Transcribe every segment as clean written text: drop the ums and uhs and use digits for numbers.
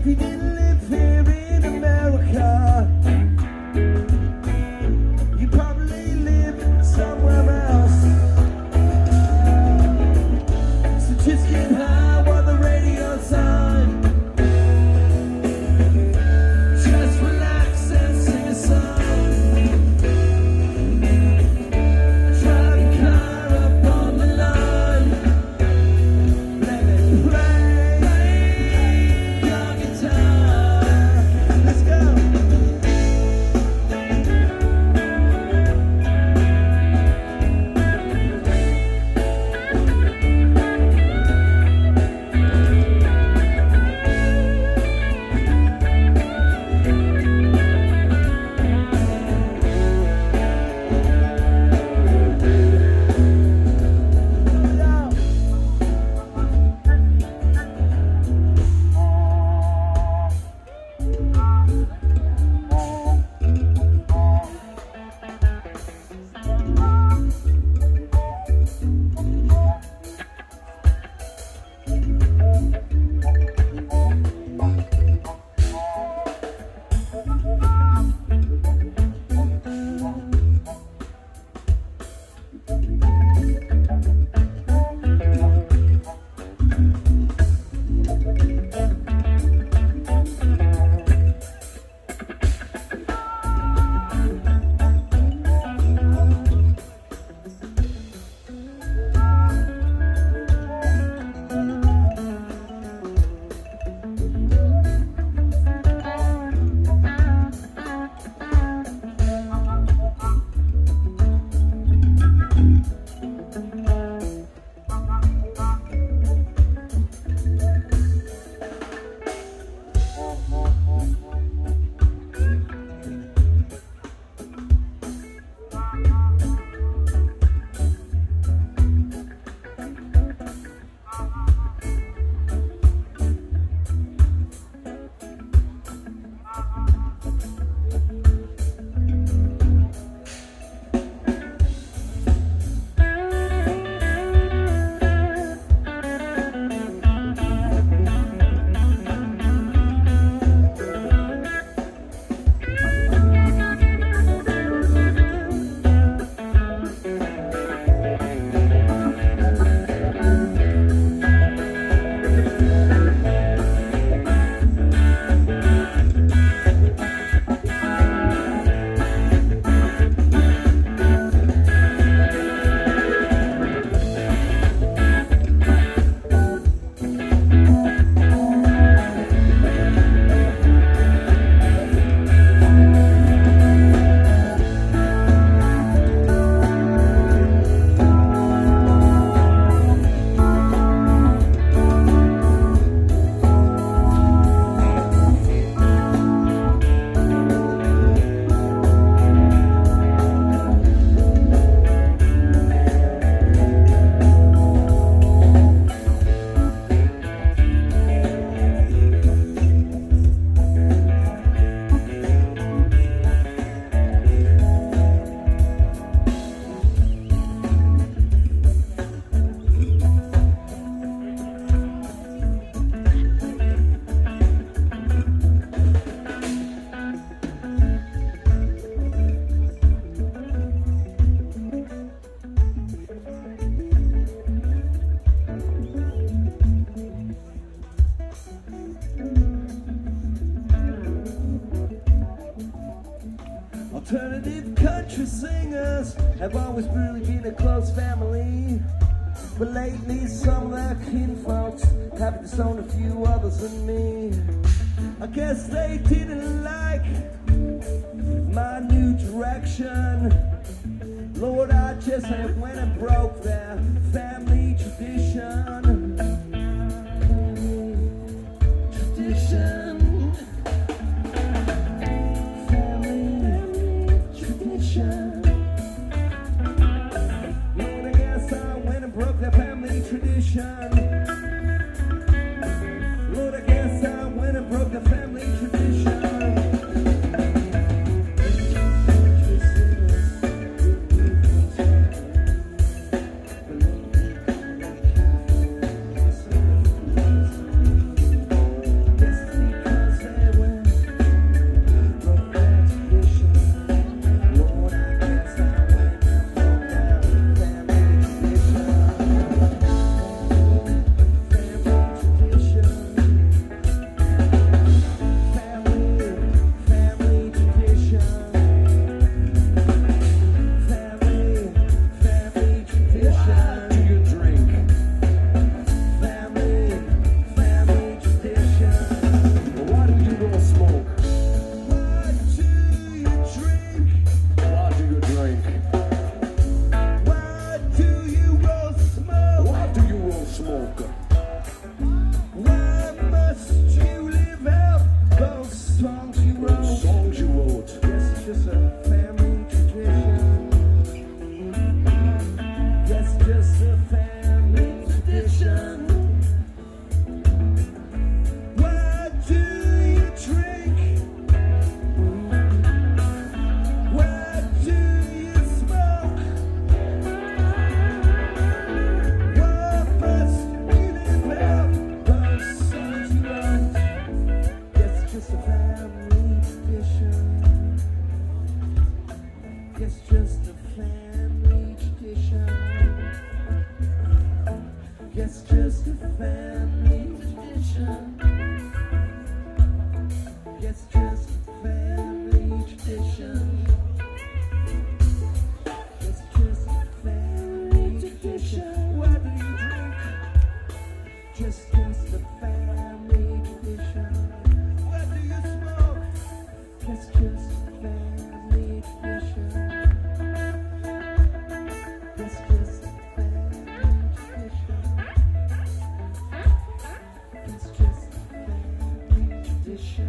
If you didn't live here in America, you probably live somewhere else. So just get high while the radio's on. Just relax and sing a song. Drive a car up on the lawn. Let it play your guitar. Let's go. Alternative country singers have always really been a close family, but lately some of their kinfolks have disowned a few others than me. I guess they didn't like my new direction. Lord, I just went and broke their family tradition. Tradition. Lord, I guess I went and broke their family tradition. Lord, I guess I went and broke their family tradition. Destiny tradition.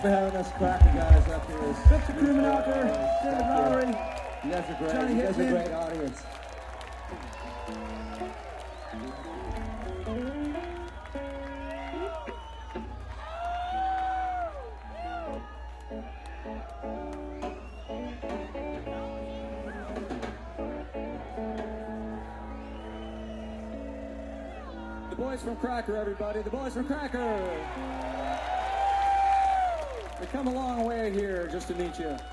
for having us Cracker guys up here. Victor Krumenacher, David Lowry. You guys are great. Johnny You guys are a Hickman. great audience. The boys from Cracker, everybody. The boys from Cracker. They come a long way here just to meet you.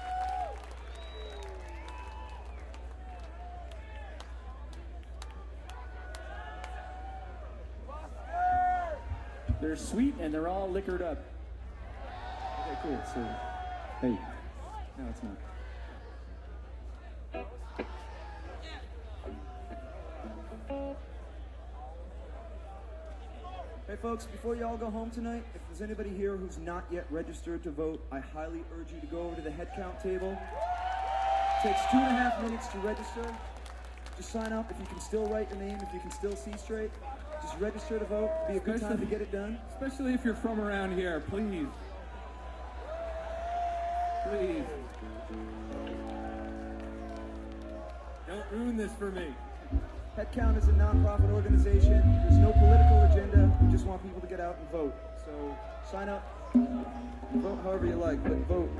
They're sweet and they're all liquored up. Okay, cool. So, hey, no, it's not. Hey folks, before you all go home tonight, if there's anybody here who's not yet registered to vote, I highly urge you to go over to the head count table. It takes 2.5 minutes to register. Just sign up if you can still write your name, if you can still see straight. Just register to vote. It'll be a good time to get it done. Especially if you're from around here, please. Please. Don't ruin this for me. Head Count is a non-profit organization. There's no political agenda. We just want people to get out and vote. So sign up, vote however you like, but vote.